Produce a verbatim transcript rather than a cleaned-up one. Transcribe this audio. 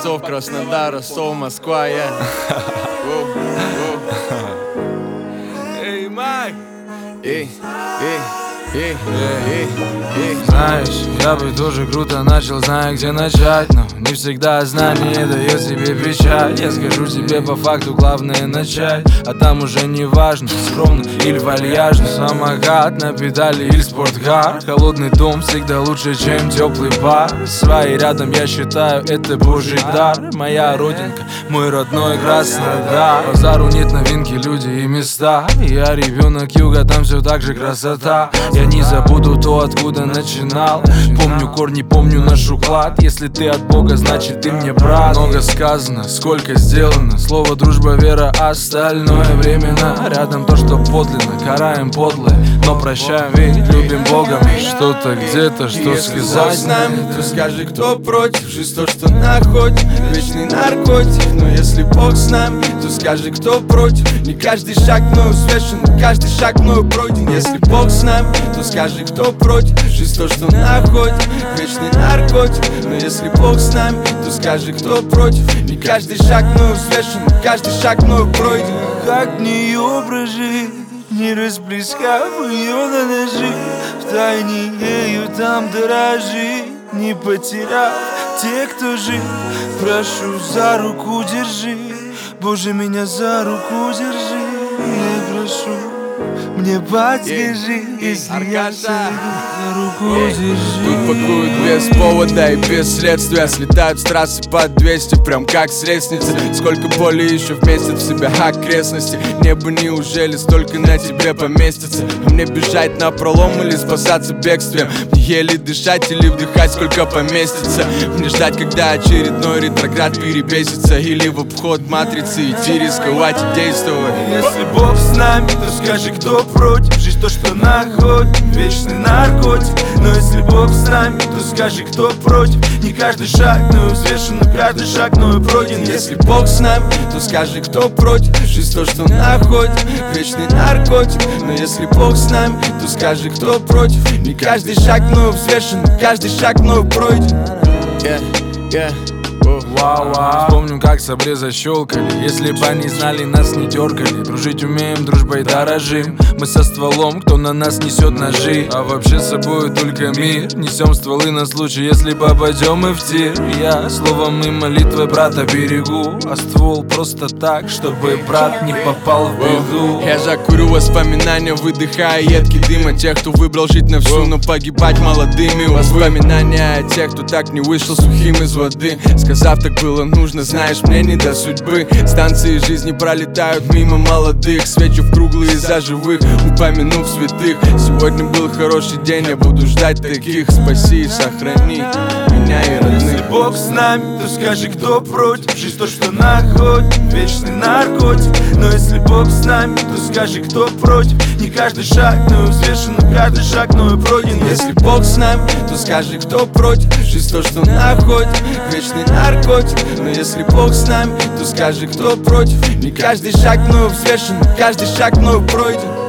Ростов, Краснодар, Ростов, Москва, я. Эй, Майк! Эй, эй, эй, эй, эй. Знаешь, я бы тоже круто начал, зная, где начать. Но не всегда знание дает себе печать. Я скажу тебе по факту, главное начать. А там уже не важно, скромно или вальяжно. Самокат на педали или спорткар. Холодный дом всегда лучше, чем теплый бар. Свои рядом, я считаю, это божий дар. Моя родинка, мой родной Краснодар. Базару нет новинки, люди и места. Я ребенок юга, там все так же красота. Я не забуду то, откуда начинал. Помню корни, помню наш уклад. Если ты от Бога, значит ты мне брат. Много сказано, сколько сделано. Слово дружба, вера, остальное временно. Рядом то, что подлинно, караем подлое, но прощаем, ведь любим Богом. Что-то где-то, что сказать с нами, то скажи, кто против. Жизнь то, что находит, вечный наркотик. Но если Бог с нами, то скажи, кто против. Не каждый шаг мною взвешен, но каждый шаг мною пройден. Если Бог с нами, то скажи, кто против. Жизнь то, что находит, вечный наркотик. Но если Бог с нами, то скажи, кто против. Не каждый шаг мною взвешен, но каждый шаг мною пройден. Как в нее прожить, не расплескав ее на ножи. Втайне ею там дорожи, не потеряв те, кто жив. Прошу, за руку держи, Боже, меня за руку держи. Я прошу, мне подскажи, если я за руку держи. Тут пакуют без повода и без следствия. Слетают с трассы под двести, прям как с лестницы. Сколько боли еще вместит в себя окрестности. Небо, неужели столько на тебе поместится? Мне бежать на пролом или спасаться бегством? Мне еле дышать или вдыхать, сколько поместится? Мне ждать, когда очередной ретроград перебесится. Или в обход матрицы идти, рисковать и действовать. Если Бог с нами, то скажи, кто против. Жизнь то, что находит, вечный наркотик. Но если Бог с нами, то скажи, кто против. Не каждый шаг, но взвешен, но каждый шаг, но и пройден. Если Бог с нами, то скажи, кто против. Жизнь то, что находит, вечный наркотик. Но если Бог с нами, то скажи, кто против. Не каждый шаг, но взвешен, но каждый шаг, но пройден. Yeah, yeah. Вау-вау. Помню, как с обреза щелкали. Если бы они знали, нас не дергали. Дружить умеем, дружбой дорожим. Мы со стволом, кто на нас несет ножи. А вообще с собой только мир. Несем стволы на случай, если попадем мы в тир. Я словом и молитвой брата берегу, а ствол просто так, чтобы брат не попал в беду. Я закурю воспоминания, выдыхая едкий дым. О тех, кто выбрал жить на всю, но погибать молодыми. Воспоминания о тех, кто так не вышел сухим из воды. Сказав, так было нужно, знаешь, мне не до судьбы. Станции жизни пролетают мимо молодых. Свечу в круглые за живых, упомянув святых. Сегодня был хороший день, я буду ждать таких. Спаси и сохрани меня и родных. Если Бог с нами, то скажи, кто против. Жизнь то, что находит, вечный наркотик. Но если Бог с нами, то скажи, кто против. Не каждый шаг, но взвешен, но каждый шаг, но и пройден. Если Бог с нами, то скажи, кто против. Жизнь то, что находит, вечный наркотик. Но если Бог с нами, то скажи, кто против. Не каждый шаг, но взвешен, но каждый шаг, но пройден.